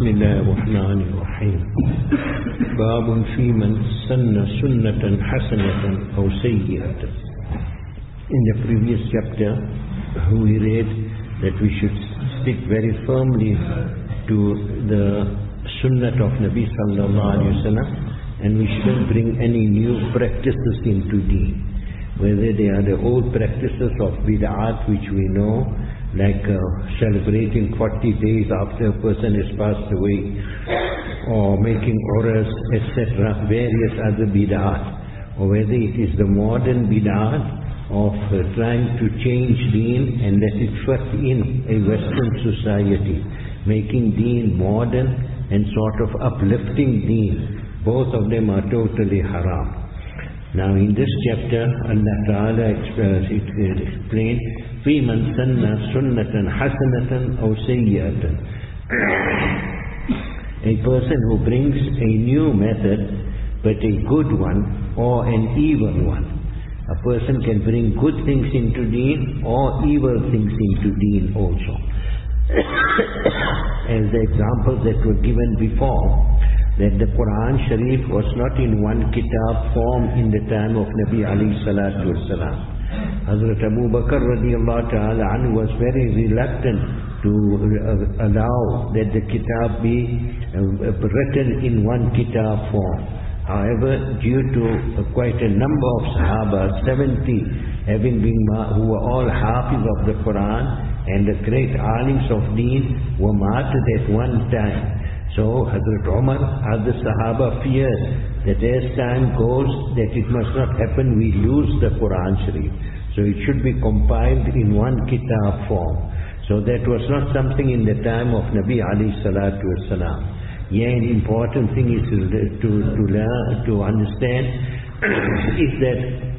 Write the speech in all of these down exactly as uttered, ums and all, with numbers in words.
بسم الله الرحمن الرحيم. باب في من سن سنة حسنة أو سيئة. In the previous chapter we read that we should stick very firmly to the sunnah of Nabi sallallahu alaihi wasallam, and we shouldn't bring any new practices into deen, whether they are the old practices of bid'at which we know, like uh, celebrating forty days after a person has passed away, or making auras, et cetera, various other bid'at, or whether it is the modern bid'at of uh, trying to change deen and let it fit in a Western society, making deen modern and sort of uplifting deen. Both of them are totally haram. Now in this chapter, Allah Ta'ala explained, فِي مَنْ سَنَّ سُنَّةً حَسَنَةً أَوْ سَيِّئَةً. A person who brings a new method, but a good one or an evil one. A person can bring good things into deen or evil things into deen also. As the examples that were given before, that the Quran Sharif was not in one kitab form in the time of Nabi alayhi salatu wasalam. Hazrat Abu Bakr radiallahu ta'ala anhu was very reluctant to uh, allow that the kitab be uh, written in one kitab form. However, due to uh, quite a number of Sahaba, seventy having been, who were all Hafiz of the Quran and the great alims of deen, were martyred at one time. So Hazrat Umar, other Sahaba feared that as time goes, that it must not happen we lose the Quran Sharif. So it should be compiled in one kitab form. So that was not something in the time of Nabi alayhi salatu wasalam. Yeah, an important thing is to, to, to learn, to understand is that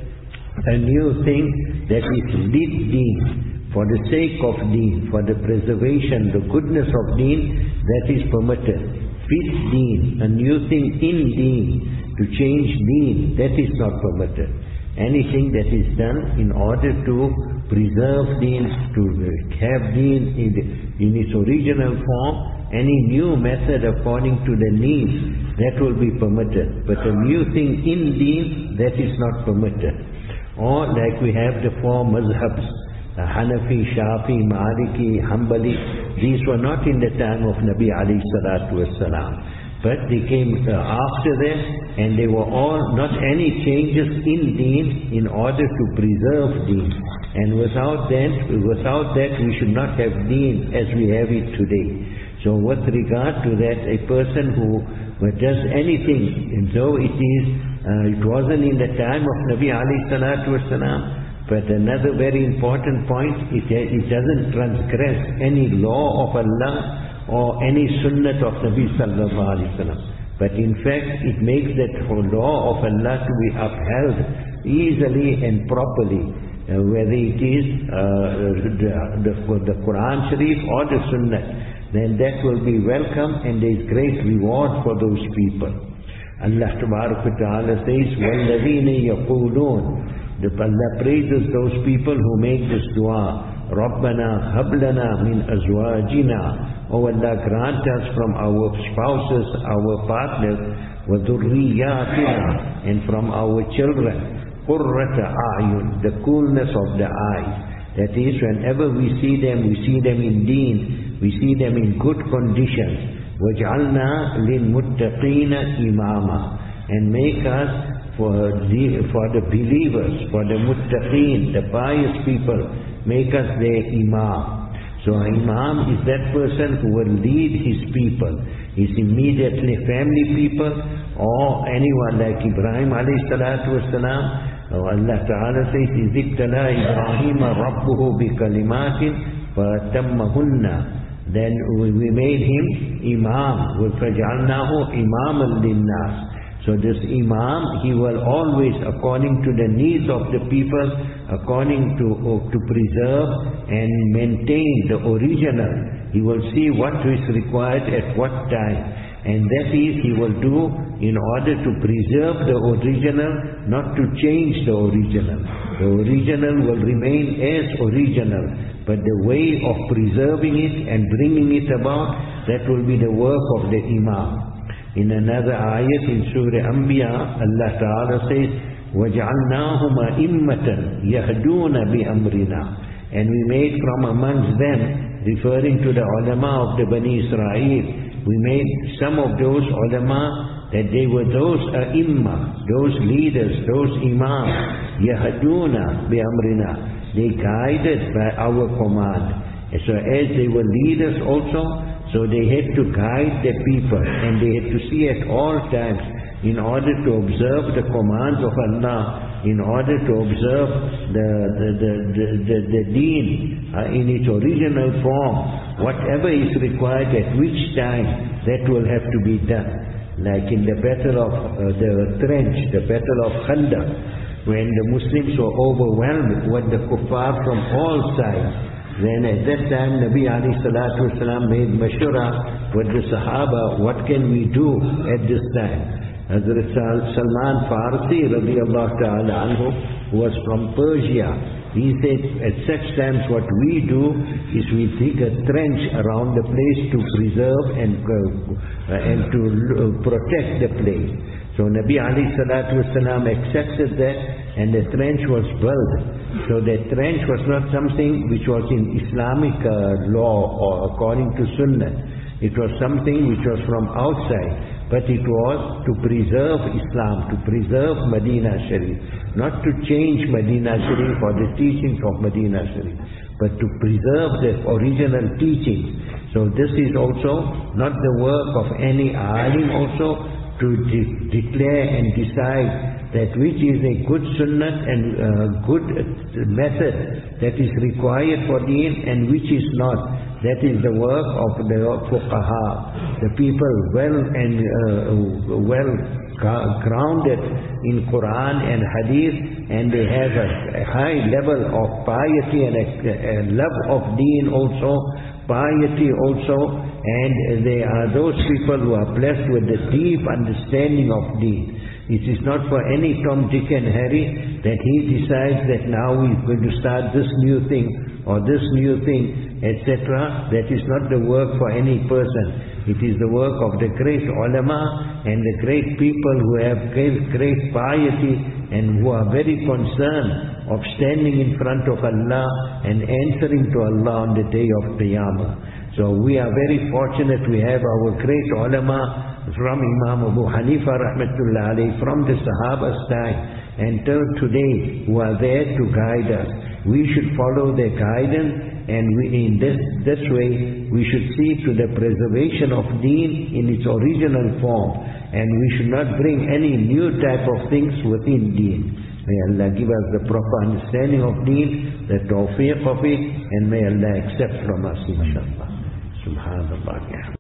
a new thing that is lit deen, for the sake of deen, for the preservation, the goodness of deen, that is permitted. Fit deen, a new thing in deen, to change deen, that is not permitted. Anything that is done in order to preserve deen, to have deen in, in its original form, any new method according to the needs, that will be permitted. But a new thing in deen, that is not permitted. Or like we have the four mazhabs, Hanafi, Shafi, Maliki, Hanbali, these were not in the time of Nabi alayhi salatu wasalam, but they came uh, after them, and they were all not any changes in deen in order to preserve deen. And without that, without that we should not have deen as we have it today. So with regard to that, a person who does anything, and though it is, uh, it wasn't in the time of Nabi alayhi salatu wasalam, but another very important point, it, it doesn't transgress any law of Allah or any sunnah of Nabi sallallahu alaihi wasallam. But in fact, it makes that law of Allah to be upheld easily and properly, uh, whether it is uh, the, the, the Quran Sharif or the sunnah, then that will be welcome and there is great reward for those people. Allah Tabarak wa Ta'ala says, وَالَّذِينَ يَقُولُونَ, the Allah praises those people who make this dua, Rabbana hablana min azwajina, O Allah, grant us from our spouses, our partners, wa dhurriyatina, and from our children, qurrata a'yun, the coolness of the eyes. That is, whenever we see them, we see them in deen, we see them in good conditions. Waj'alna lil muttaqina imama, and make us for the, for the believers, for the muttaqeen, the pious people, make us their imam. So an imam is that person who will lead his people, his immediately family people, or anyone like Ibrahim alayhi salatu wasalam. Allah Ta'ala says, إِذِ ابْتَلَى إِبْرَاهِيمَ رَبُّهُ بِكَلِمَاتٍ فَأَتَمَّهُنَّ. Then we made him imam, وَفَجْعَلْنَاهُ إِمَامًا لِلنَّاسِ. So this imam, he will always, according to the needs of the people, according to uh, to preserve and maintain the original, he will see what is required at what time. And that is, he will do in order to preserve the original, not to change the original. The original will remain as original, but the way of preserving it and bringing it about, that will be the work of the Imam. In another ayat in Surah Anbiya, Allah Ta'ala says, وَجَعَلْنَاهُمْ أَئِمَّةً يَهْدُونَ بِأَمْرِنَا. And we made from amongst them, referring to the ulama of the Bani Israel, we made some of those ulama that they were those ai-imma, those leaders, those imams, يَهْدُونَ بِأَمْرِنَا. They guided by our command. And so as they were leaders also, so they had to guide the people, and they had to see at all times in order to observe the commands of Allah, in order to observe the the the the, the, the deen uh, in its original form, whatever is required at which time, that will have to be done. Like in the battle of uh, the trench, the battle of Khandaq, when the Muslims were overwhelmed with the kuffar from all sides, then at that time Nabi alayhi salatu wasalam made mashura with the Sahaba, what can we do at this time? Hazrat Salman Farsi radiyallahu ta'ala anhu, who was from Persia, he said at such times what we do is we dig a trench around the place to preserve and, uh, and to uh, protect the place. So Nabi alayhi salatu wasalam accepted that, and the trench was built. So the trench was not something which was in Islamic uh, law or according to Sunnah. It was something which was from outside, but it was to preserve Islam, to preserve Medina Sharif, not to change Medina Sharif or the teachings of Medina Sharif, but to preserve the original teachings. So this is also not the work of any alim also to de declare and decide that which is a good sunnah and uh, good method that is required for deen and which is not. That is the work of the fuqaha, the people well and uh, well grounded in Quran and Hadith, and they have a, a high level of piety and a, a love of deen also, piety also, and they are those people who are blessed with the deep understanding of deen. It is not for any Tom, Dick and Harry that he decides that now he's going to start this new thing or this new thing, et cetera. That is not the work for any person. It is the work of the great ulama and the great people who have great, great piety and who are very concerned of standing in front of Allah and answering to Allah on the day of Qiyamah. So we are very fortunate we have our great ulama from Imam Abu Hanifa rahmatullah alayhi, from the Sahaba's time until today, who are there to guide us. We should follow their guidance, and we, in this, this way we should see to the preservation of deen in its original form, and we should not bring any new type of things within deen. May Allah give us the proper understanding of deen, the tawfiq of it, and may Allah accept from us, inshallah. Subhanallah.